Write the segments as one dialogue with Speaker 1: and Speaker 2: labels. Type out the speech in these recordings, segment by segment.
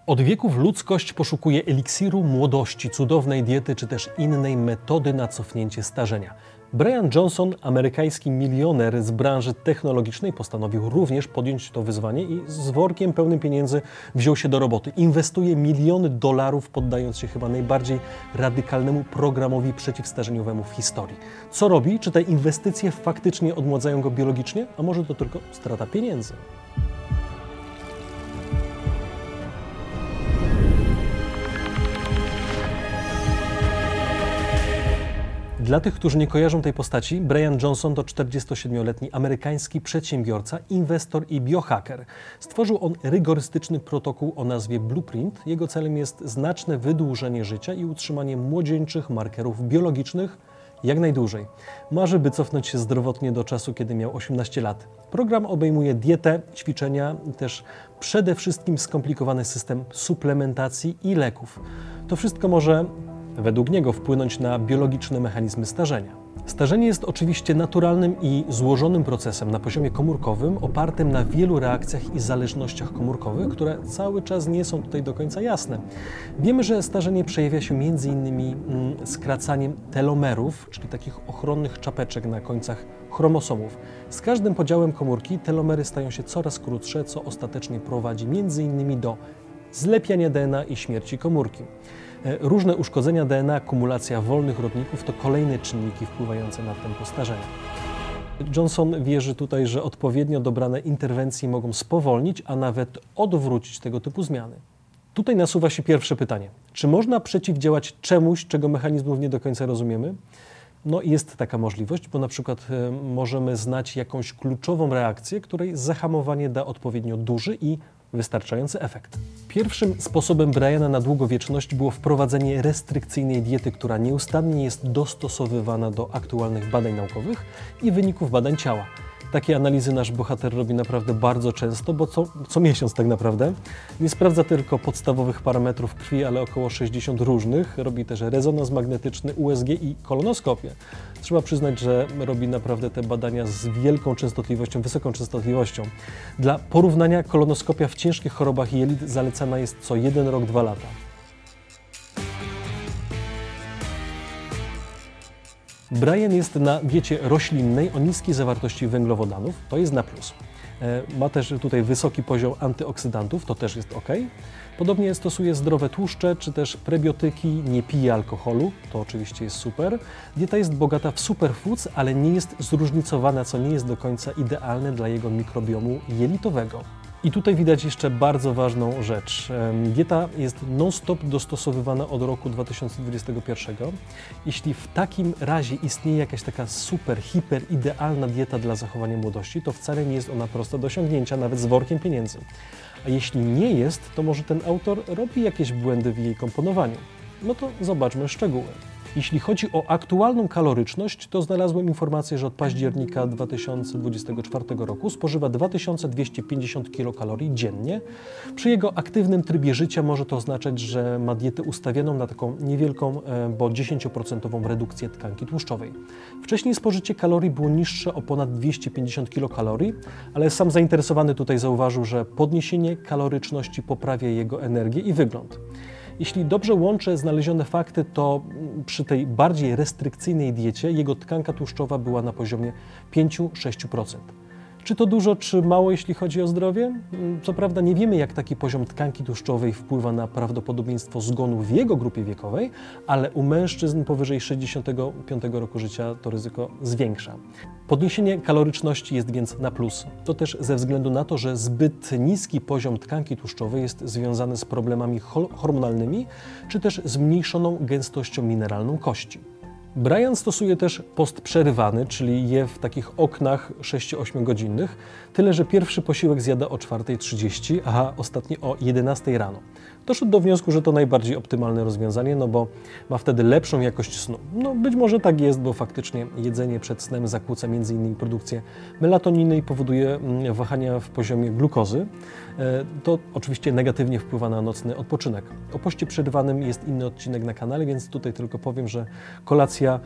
Speaker 1: Od wieków ludzkość poszukuje eliksiru młodości, cudownej diety czy też innej metody na cofnięcie starzenia. Brian Johnson, amerykański milioner z branży technologicznej, postanowił również podjąć to wyzwanie i z workiem pełnym pieniędzy wziął się do roboty. Inwestuje miliony dolarów, poddając się chyba najbardziej radykalnemu programowi przeciwstarzeniowemu w historii. Co robi? Czy te inwestycje faktycznie odmładzają go biologicznie? A może to tylko strata pieniędzy? Dla tych, którzy nie kojarzą tej postaci, Brian Johnson to 47-letni amerykański przedsiębiorca, inwestor i biohacker. Stworzył on rygorystyczny protokół o nazwie Blueprint. Jego celem jest znaczne wydłużenie życia i utrzymanie młodzieńczych markerów biologicznych jak najdłużej. Marzy, by cofnąć się zdrowotnie do czasu, kiedy miał 18 lat. Program obejmuje dietę, ćwiczenia i też przede wszystkim skomplikowany system suplementacji i leków. To wszystko może według niego wpłynąć na biologiczne mechanizmy starzenia. Starzenie jest oczywiście naturalnym i złożonym procesem na poziomie komórkowym, opartym na wielu reakcjach i zależnościach komórkowych, które cały czas nie są tutaj do końca jasne. Wiemy, że starzenie przejawia się m.in. skracaniem telomerów, czyli takich ochronnych czapeczek na końcach chromosomów. Z każdym podziałem komórki telomery stają się coraz krótsze, co ostatecznie prowadzi m.in. do zlepiania DNA i śmierci komórki. Różne uszkodzenia DNA, kumulacja wolnych rodników to kolejne czynniki wpływające na tempo starzenia. Johnson wierzy tutaj, że odpowiednio dobrane interwencje mogą spowolnić, a nawet odwrócić tego typu zmiany. Tutaj nasuwa się pierwsze pytanie. Czy można przeciwdziałać czemuś, czego mechanizmów nie do końca rozumiemy? No jest taka możliwość, bo na przykład możemy znać jakąś kluczową reakcję, której zahamowanie da odpowiednio duży i wystarczający efekt. Pierwszym sposobem Briana na długowieczność było wprowadzenie restrykcyjnej diety, która nieustannie jest dostosowywana do aktualnych badań naukowych i wyników badań ciała. Takie analizy nasz bohater robi naprawdę bardzo często, bo co miesiąc tak naprawdę. Nie sprawdza tylko podstawowych parametrów krwi, ale około 60 różnych. Robi też rezonans magnetyczny, USG i kolonoskopię. Trzeba przyznać, że robi naprawdę te badania z wielką częstotliwością, wysoką częstotliwością. Dla porównania kolonoskopia w ciężkich chorobach jelit zalecana jest co 1 rok, 2 lata. Brian jest na diecie roślinnej o niskiej zawartości węglowodanów, to jest na plus. Ma też tutaj wysoki poziom antyoksydantów, to też jest ok. Podobnie stosuje zdrowe tłuszcze, czy też prebiotyki, nie pije alkoholu, to oczywiście jest super. Dieta jest bogata w superfoods, ale nie jest zróżnicowana, co nie jest do końca idealne dla jego mikrobiomu jelitowego. I tutaj widać jeszcze bardzo ważną rzecz. Dieta jest non-stop dostosowywana od roku 2021. Jeśli w takim razie istnieje jakaś taka super, hiper idealna dieta dla zachowania młodości, to wcale nie jest ona prosta do osiągnięcia, nawet z workiem pieniędzy. A jeśli nie jest, to może ten autor robi jakieś błędy w jej komponowaniu. No to zobaczmy szczegóły. Jeśli chodzi o aktualną kaloryczność, to znalazłem informację, że od października 2024 roku spożywa 2250 kilokalorii dziennie. Przy jego aktywnym trybie życia może to oznaczać, że ma dietę ustawioną na taką niewielką, bo 10% redukcję tkanki tłuszczowej. Wcześniej spożycie kalorii było niższe o ponad 250 kilokalorii, ale sam zainteresowany tutaj zauważył, że podniesienie kaloryczności poprawia jego energię i wygląd. Jeśli dobrze łączę znalezione fakty, to przy tej bardziej restrykcyjnej diecie jego tkanka tłuszczowa była na poziomie 5–6%. Czy to dużo, czy mało, jeśli chodzi o zdrowie? Co prawda nie wiemy, jak taki poziom tkanki tłuszczowej wpływa na prawdopodobieństwo zgonu w jego grupie wiekowej, ale u mężczyzn powyżej 65 roku życia to ryzyko zwiększa. Podniesienie kaloryczności jest więc na plus. To też ze względu na to, że zbyt niski poziom tkanki tłuszczowej jest związany z problemami hormonalnymi, czy też zmniejszoną gęstością mineralną kości. Brian stosuje też post przerywany, czyli je w takich oknach 6–8 godzinnych, tyle że pierwszy posiłek zjada o 4:30, a ostatni o 11 rano. Doszedł do wniosku, że to najbardziej optymalne rozwiązanie, no bo ma wtedy lepszą jakość snu. No być może tak jest, bo faktycznie jedzenie przed snem zakłóca m.in. produkcję melatoniny i powoduje wahania w poziomie glukozy. To oczywiście negatywnie wpływa na nocny odpoczynek. O poście przerywanym jest inny odcinek na kanale, więc tutaj tylko powiem, że kolacja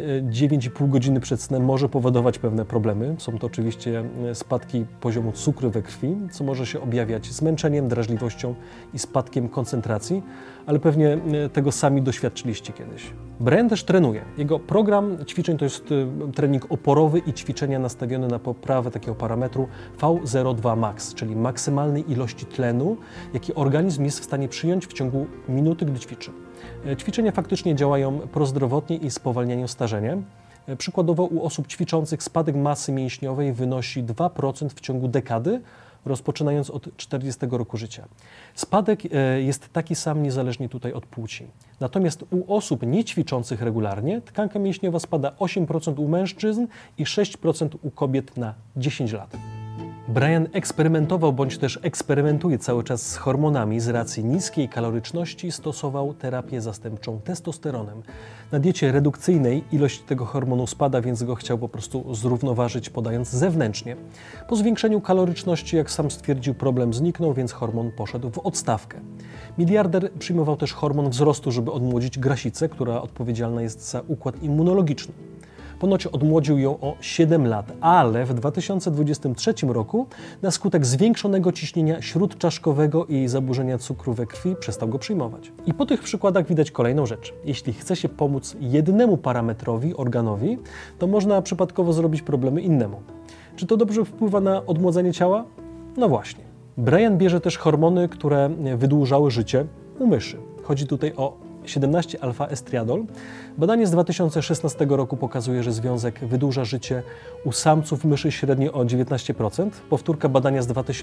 Speaker 1: 9,5 godziny przed snem może powodować pewne problemy. Są to oczywiście spadki poziomu cukru we krwi, co może się objawiać zmęczeniem, drażliwością i spadkiem poziom koncentracji, ale pewnie tego sami doświadczyliście kiedyś. Brian też trenuje. Jego program ćwiczeń to jest trening oporowy i ćwiczenia nastawione na poprawę takiego parametru V02 max, czyli maksymalnej ilości tlenu, jaki organizm jest w stanie przyjąć w ciągu minuty, gdy ćwiczy. Ćwiczenia faktycznie działają prozdrowotnie i spowalniają starzenie. Przykładowo u osób ćwiczących spadek masy mięśniowej wynosi 2% w ciągu dekady, rozpoczynając od 40 roku życia. Spadek jest taki sam niezależnie tutaj od płci. Natomiast u osób niećwiczących regularnie tkanka mięśniowa spada 8% u mężczyzn i 6% u kobiet na 10 lat. Brian eksperymentował bądź też eksperymentuje cały czas z hormonami. Z racji niskiej kaloryczności stosował terapię zastępczą testosteronem. Na diecie redukcyjnej ilość tego hormonu spada, więc go chciał po prostu zrównoważyć, podając zewnętrznie. Po zwiększeniu kaloryczności, jak sam stwierdził, problem zniknął, więc hormon poszedł w odstawkę. Miliarder przyjmował też hormon wzrostu, żeby odmłodzić grasicę, która odpowiedzialna jest za układ immunologiczny. Ponoć odmłodził ją o 7 lat, ale w 2023 roku na skutek zwiększonego ciśnienia śródczaszkowego i zaburzenia cukru we krwi przestał go przyjmować. I po tych przykładach widać kolejną rzecz. Jeśli chce się pomóc jednemu parametrowi, organowi, to można przypadkowo zrobić problemy innemu. Czy to dobrze wpływa na odmłodzenie ciała? No właśnie. Brian bierze też hormony, które wydłużały życie u myszy. Chodzi tutaj o 17-alfa-estriadol. Badanie z 2016 roku pokazuje, że związek wydłuża życie u samców myszy średnio o 19%. Powtórka badania z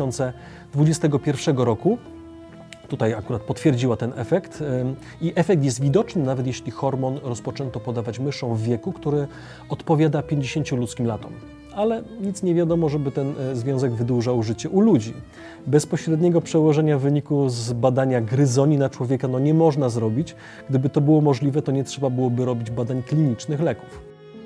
Speaker 1: 2021 roku tutaj akurat potwierdziła ten efekt i efekt jest widoczny nawet jeśli hormon rozpoczęto podawać myszom w wieku, który odpowiada 50 ludzkim latom. Ale nic nie wiadomo, żeby ten związek wydłużał życie u ludzi. Bezpośredniego przełożenia wyniku z badania gryzoni na człowieka nie można zrobić. Gdyby to było możliwe, to nie trzeba byłoby robić badań klinicznych leków.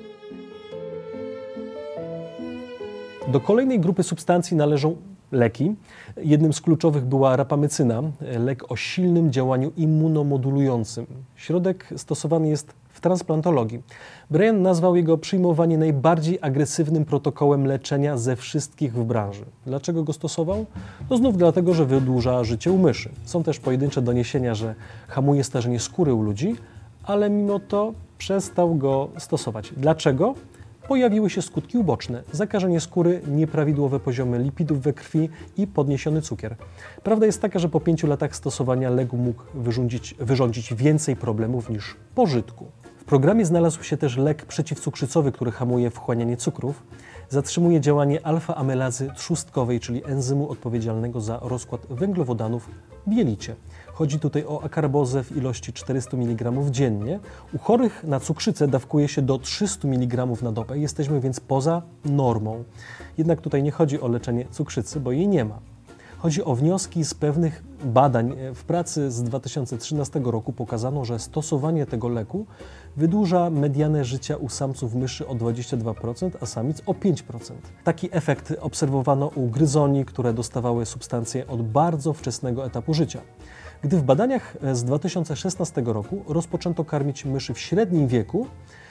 Speaker 1: Do kolejnej grupy substancji należą leki. Jednym z kluczowych była rapamycyna, lek o silnym działaniu immunomodulującym. Środek stosowany jest w transplantologii. Brian nazwał jego przyjmowanie najbardziej agresywnym protokołem leczenia ze wszystkich w branży. Dlaczego go stosował? No znów dlatego, że wydłuża życie u myszy. Są też pojedyncze doniesienia, że hamuje starzenie skóry u ludzi, ale mimo to przestał go stosować. Dlaczego? Pojawiły się skutki uboczne, zakażenie skóry, nieprawidłowe poziomy lipidów we krwi i podniesiony cukier. Prawda jest taka, że po 5 latach stosowania leku mógł wyrządzić więcej problemów niż pożytku. W programie znalazł się też lek przeciwcukrzycowy, który hamuje wchłanianie cukrów, zatrzymuje działanie alfa-amylazy trzustkowej, czyli enzymu odpowiedzialnego za rozkład węglowodanów w jelicie. Chodzi tutaj o akarbozę w ilości 400 mg dziennie. U chorych na cukrzycę dawkuje się do 300 mg na dobę. Jesteśmy więc poza normą. Jednak tutaj nie chodzi o leczenie cukrzycy, bo jej nie ma. Chodzi o wnioski z pewnych badań. W pracy z 2013 roku pokazano, że stosowanie tego leku wydłuża medianę życia u samców myszy o 22%, a samic o 5%. Taki efekt obserwowano u gryzoni, które dostawały substancje od bardzo wczesnego etapu życia. Gdy w badaniach z 2016 roku rozpoczęto karmić myszy w średnim wieku,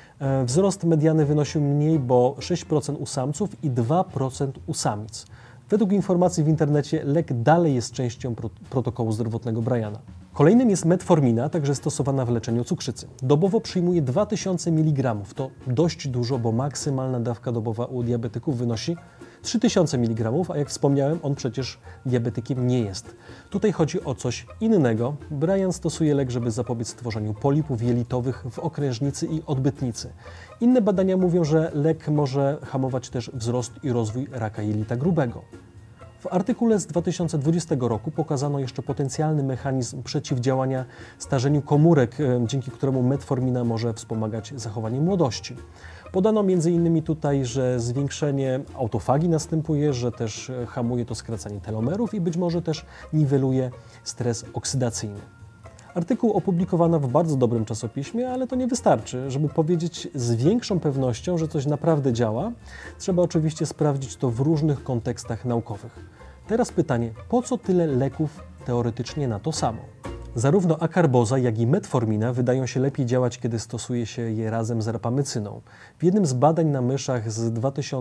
Speaker 1: wzrost mediany wynosił mniej, bo 6% u samców i 2% u samic. Według informacji w internecie lek dalej jest częścią protokołu zdrowotnego Briana. Kolejnym jest metformina, także stosowana w leczeniu cukrzycy. Dobowo przyjmuje 2000 mg. To dość dużo, bo maksymalna dawka dobowa u diabetyków wynosi 3000 mg, a jak wspomniałem, on przecież diabetykiem nie jest. Tutaj chodzi o coś innego. Brian stosuje lek, żeby zapobiec tworzeniu polipów jelitowych w okrężnicy i odbytnicy. Inne badania mówią, że lek może hamować też wzrost i rozwój raka jelita grubego. W artykule z 2020 roku pokazano jeszcze potencjalny mechanizm przeciwdziałania starzeniu komórek, dzięki któremu metformina może wspomagać zachowanie młodości. Podano m.in. tutaj, że zwiększenie autofagii następuje, że też hamuje to skracanie telomerów i być może też niweluje stres oksydacyjny. Artykuł opublikowano w bardzo dobrym czasopiśmie, ale to nie wystarczy. Żeby powiedzieć z większą pewnością, że coś naprawdę działa, trzeba oczywiście sprawdzić to w różnych kontekstach naukowych. Teraz pytanie, po co tyle leków teoretycznie na to samo? Zarówno akarboza, jak i metformina wydają się lepiej działać, kiedy stosuje się je razem z rapamycyną. W jednym z badań na myszach z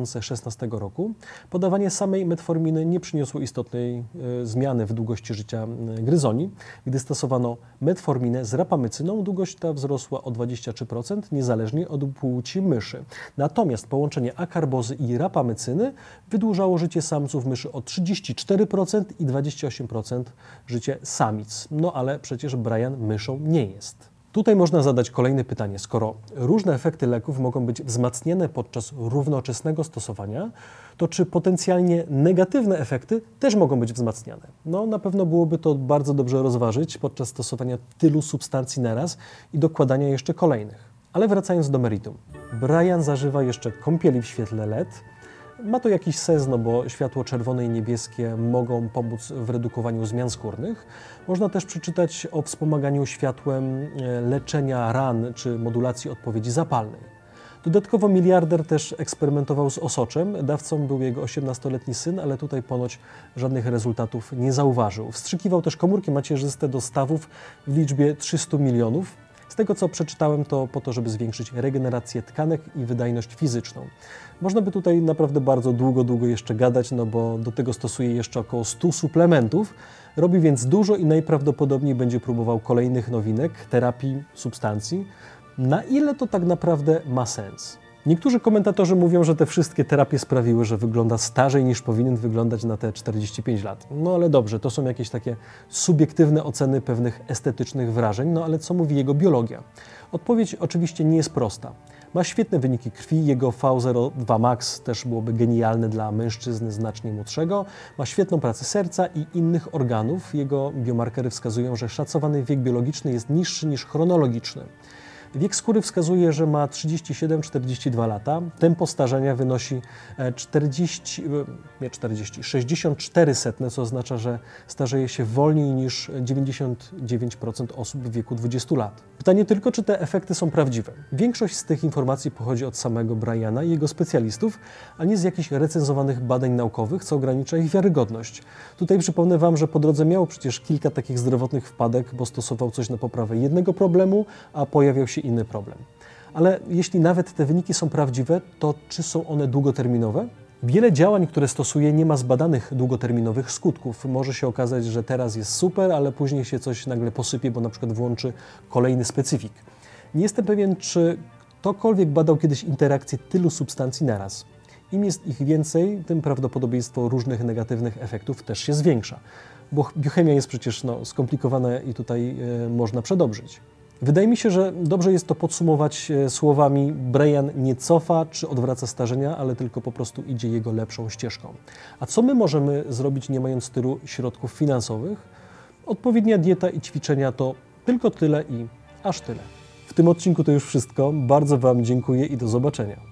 Speaker 1: 2016 roku podawanie samej metforminy nie przyniosło istotnej zmiany w długości życia gryzoni. Gdy stosowano metforminę z rapamycyną, długość ta wzrosła o 23%, niezależnie od płci myszy. Natomiast połączenie akarbozy i rapamycyny wydłużało życie samców myszy o 34% i 28% życie samic. No ale przecież Brian myszą nie jest. Tutaj można zadać kolejne pytanie. Skoro różne efekty leków mogą być wzmacniane podczas równoczesnego stosowania, to czy potencjalnie negatywne efekty też mogą być wzmacniane? No na pewno byłoby to bardzo dobrze rozważyć podczas stosowania tylu substancji naraz i dokładania jeszcze kolejnych. Ale wracając do meritum. Brian zażywa jeszcze kąpieli w świetle LED. Ma to jakiś sens, no bo światło czerwone i niebieskie mogą pomóc w redukowaniu zmian skórnych. Można też przeczytać o wspomaganiu światłem leczenia ran czy modulacji odpowiedzi zapalnej. Dodatkowo miliarder też eksperymentował z osoczem. Dawcą był jego 18-letni syn, ale tutaj ponoć żadnych rezultatów nie zauważył. Wstrzykiwał też komórki macierzyste do stawów w liczbie 300 milionów. Z tego, co przeczytałem, to po to, żeby zwiększyć regenerację tkanek i wydajność fizyczną. Można by tutaj naprawdę bardzo długo jeszcze gadać, no bo do tego stosuje jeszcze około 100 suplementów. Robi więc dużo i najprawdopodobniej będzie próbował kolejnych nowinek, terapii, substancji. Na ile to tak naprawdę ma sens? Niektórzy komentatorzy mówią, że te wszystkie terapie sprawiły, że wygląda starzej niż powinien wyglądać na te 45 lat. No ale dobrze, to są jakieś takie subiektywne oceny pewnych estetycznych wrażeń, no ale co mówi jego biologia? Odpowiedź oczywiście nie jest prosta. Ma świetne wyniki krwi, jego V02 max też byłoby genialne dla mężczyzny znacznie młodszego. Ma świetną pracę serca i innych organów. Jego biomarkery wskazują, że szacowany wiek biologiczny jest niższy niż chronologiczny. Wiek skóry wskazuje, że ma 37-42 lata. Tempo starzenia wynosi 64 setne, co oznacza, że starzeje się wolniej niż 99% osób w wieku 20 lat. Pytanie tylko, czy te efekty są prawdziwe. Większość z tych informacji pochodzi od samego Briana i jego specjalistów, a nie z jakichś recenzowanych badań naukowych, co ogranicza ich wiarygodność. Tutaj przypomnę Wam, że po drodze miał przecież kilka takich zdrowotnych wpadek, bo stosował coś na poprawę jednego problemu, a pojawiał się inny problem. Ale jeśli nawet te wyniki są prawdziwe, to czy są one długoterminowe? Wiele działań, które stosuje, nie ma zbadanych długoterminowych skutków. Może się okazać, że teraz jest super, ale później się coś nagle posypie, bo na przykład włączy kolejny specyfik. Nie jestem pewien, czy ktokolwiek badał kiedyś interakcje tylu substancji naraz. Im jest ich więcej, tym prawdopodobieństwo różnych negatywnych efektów też się zwiększa. Bo biochemia jest przecież skomplikowana i tutaj można przedobrzyć. Wydaje mi się, że dobrze jest to podsumować słowami: Brian nie cofa czy odwraca starzenia, ale tylko po prostu idzie jego lepszą ścieżką. A co my możemy zrobić, nie mając tylu środków finansowych? Odpowiednia dieta i ćwiczenia to tylko tyle i aż tyle. W tym odcinku to już wszystko. Bardzo Wam dziękuję i do zobaczenia.